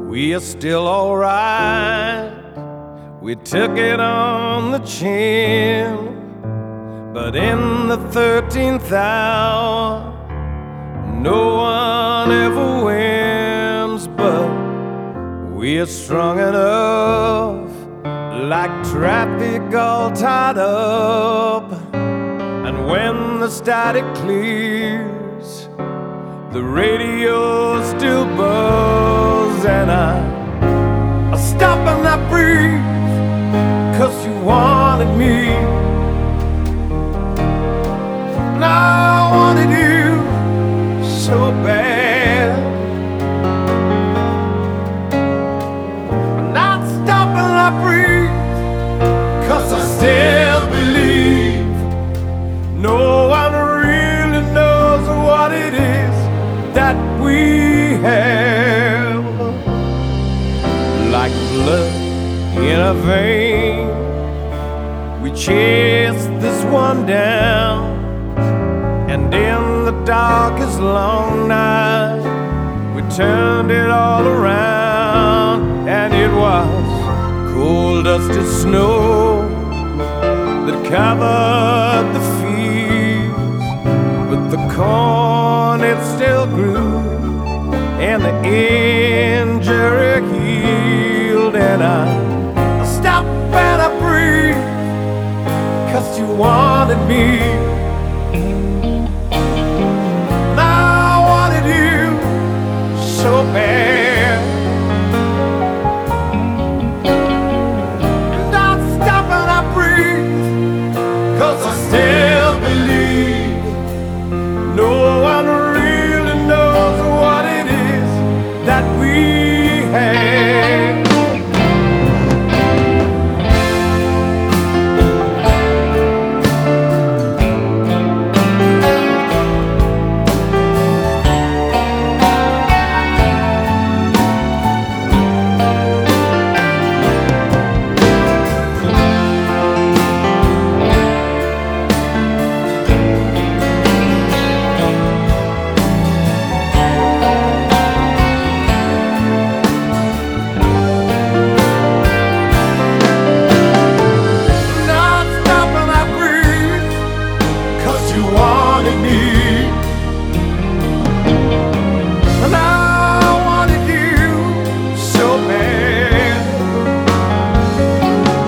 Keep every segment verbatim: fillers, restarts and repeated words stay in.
we are still alright. We took it on the chin, but in the thirteenth hour, no one ever wins. But we are strong enough, like traffic all tied up. And when the static clears, the radio still buzz. And I, I stop and I breathe, 'cause you wanted me, and I wanted you so bad. And I stop and I breathe, 'cause I still believe no one really knows what it is that we have. Like blood in a vein, we chased this one down, and in the darkest long night, we turned it all around. And it was cold dusty snow that covered the fields, but the corn it still grew, and the injury healed. And I, I stop and I breathe, 'cause you wanted me, and I wanted you so bad. And I stop and I breathe, 'cause I still believe no one really knows what it is that we have.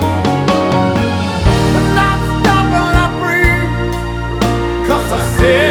Say